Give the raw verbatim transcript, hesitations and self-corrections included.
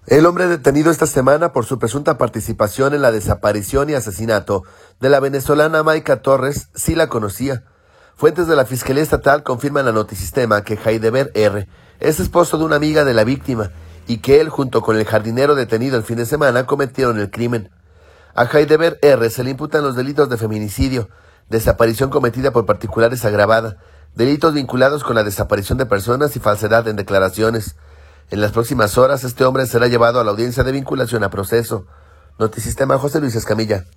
El hombre detenido esta semana por su presunta participación en la desaparición y asesinato de la venezolana Mayca Torres sí la conocía. Fuentes de la Fiscalía Estatal confirman a Notisistema que Heidever R. es esposo de una amiga de la víctima y que él, junto con el jardinero detenido el fin de semana, cometieron el crimen. A Heidever R. se le imputan los delitos de feminicidio, desaparición cometida por particulares agravada, delitos vinculados con la desaparición de personas y falsedad en declaraciones. En las próximas horas, este hombre será llevado a la audiencia de vinculación a proceso. Notisistema, José Luis Escamilla.